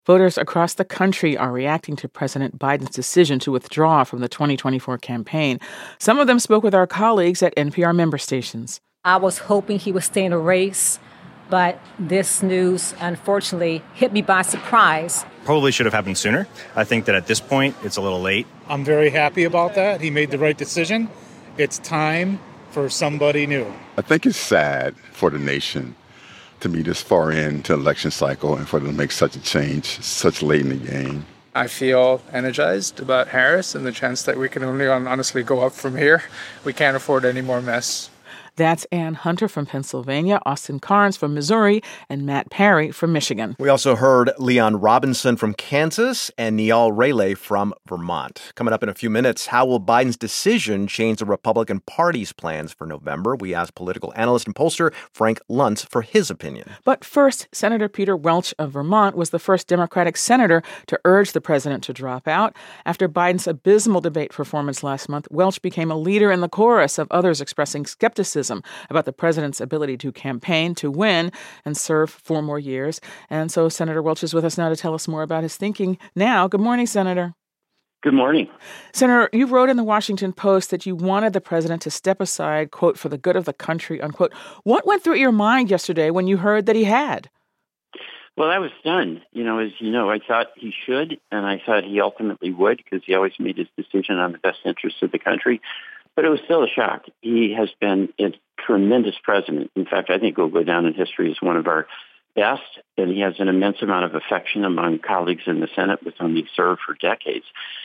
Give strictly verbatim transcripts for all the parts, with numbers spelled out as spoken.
Voters across the country are reacting to President Biden's decision to withdraw from the twenty twenty-four campaign. Some of them spoke with our colleagues at N P R member stations. I was hoping he would stay in the race, but this news, unfortunately, hit me by surprise. Probably should have happened sooner. I think that at this point, it's a little late. I'm very happy about that. He made the right decision. It's time for somebody new. I think it's sad for the nation to be this far into election cycle and for them to make such a change such late in the game. I feel energized about Harris and the chance that we can only honestly go up from here. We can't afford any more mess. That's Ann Hunter from Pennsylvania, Austin Carnes from Missouri, and Matt Perry from Michigan. We also heard Leon Robinson from Kansas and Neal Rayleigh from Vermont. Coming up in a few minutes, how will Biden's decision change the Republican Party's plans for November? We asked political analyst and pollster Frank Luntz for his opinion. But first, Senator Peter Welch of Vermont was the first Democratic senator to urge the president to drop out. After Biden's abysmal debate performance last month, Welch became a leader in the chorus of others expressing skepticism about the president's ability to campaign, to win, and serve four more years. And so Senator Welch is with us now to tell us more about his thinking now. Good morning, Senator. Good morning. Senator, you wrote in the Washington Post that you wanted the president to step aside, quote, for the good of the country, unquote. What went through your mind yesterday when you heard that he had? Well, I was stunned. You know, as you know, I thought he should, and I thought he ultimately would, because he always made his decision on the best interests of the country. But it was still a shock. He has been a tremendous president. In fact, I think he'll go down in history as one of our best, and he has an immense amount of affection among colleagues in the Senate with whom he served for decades.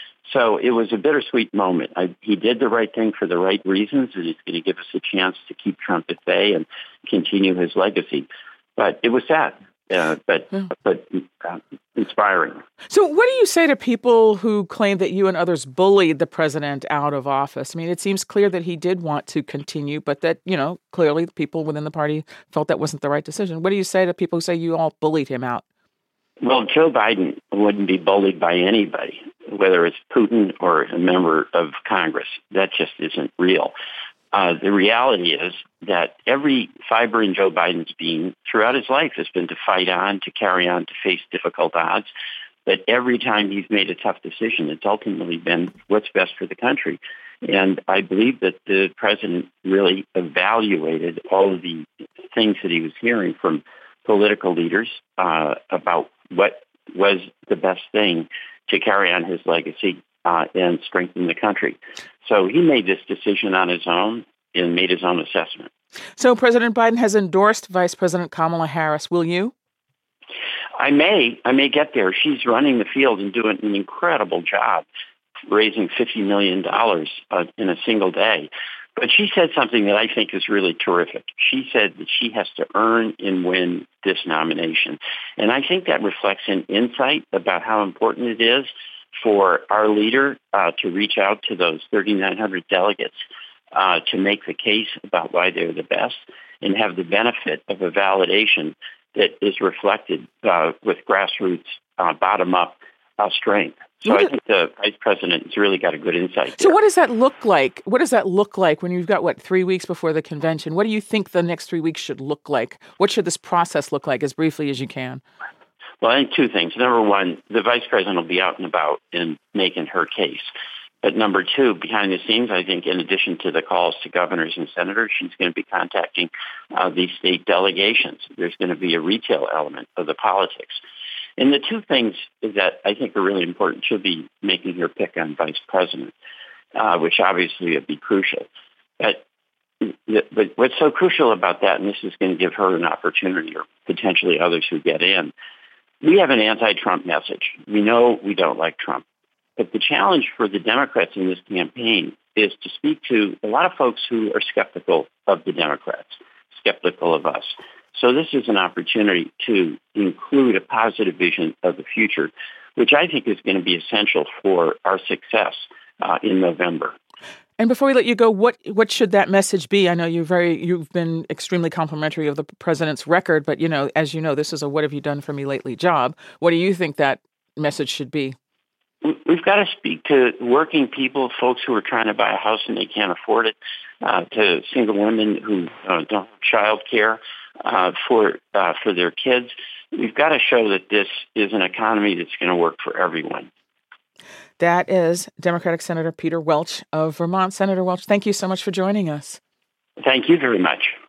So it was a bittersweet moment. I, he did the right thing for the right reasons, and he's going to give us a chance to keep Trump at bay and continue his legacy. But it was sad. Uh, but yeah. but uh, inspiring. So what do you say to people who claim that you and others bullied the president out of office? I mean, it seems clear that he did want to continue, but that, you know, clearly the people within the party felt that wasn't the right decision. What do you say to people who say you all bullied him out? Well, Joe Biden wouldn't be bullied by anybody, whether it's Putin or a member of Congress. That just isn't real. Uh, the reality is that every fiber in Joe Biden's being throughout his life has been to fight on, to carry on, to face difficult odds. But every time he's made a tough decision, it's ultimately been what's best for the country. And I believe that the president really evaluated all of the things that he was hearing from political leaders uh, about what was the best thing to carry on his legacy uh, and strengthen the country. So he made this decision on his own and made his own assessment. So President Biden has endorsed Vice President Kamala Harris. Will you? I may. I may get there. She's running the field and doing an incredible job, raising fifty million dollars uh, in a single day. But she said something that I think is really terrific. She said that she has to earn and win this nomination. And I think that reflects an insight about how important it is for our leader uh, to reach out to those thirty-nine hundred delegates uh, to make the case about why they're the best and have the benefit of a validation that is reflected uh, with grassroots, uh, bottom-up uh, strength. So I think the vice president has really got a good insight there. So what does that look like? What does that look like when you've got, what, three weeks before the convention? What do you think the next three weeks should look like? What should this process look like, as briefly as you can? Well, I think two things. Number one, the vice president will be out and about in making her case. But number two, behind the scenes, I think in addition to the calls to governors and senators, she's going to be contacting uh, these state delegations. There's going to be a retail element of the politics. And the two things that I think are really important, she'll be making her pick on vice president, uh, which obviously would be crucial. But, but what's so crucial about that, and this is going to give her an opportunity, or potentially others who get in, we have an anti-Trump message. We know we don't like Trump. But the challenge for the Democrats in this campaign is to speak to a lot of folks who are skeptical of the Democrats, skeptical of us. So this is an opportunity to include a positive vision of the future, which I think is going to be essential for our success uh, in November. And before we let you go, what what should that message be? I know you're very you've been extremely complimentary of the president's record, but you know, as you know, this is a "what have you done for me lately" job. What do you think that message should be? We've got to speak to working people, folks who are trying to buy a house and they can't afford it, uh, to single women who uh, don't have child care uh, for uh, for their kids, we've got to show that this is an economy that's going to work for everyone. That is Democratic Senator Peter Welch of Vermont. Senator Welch, thank you so much for joining us. Thank you very much.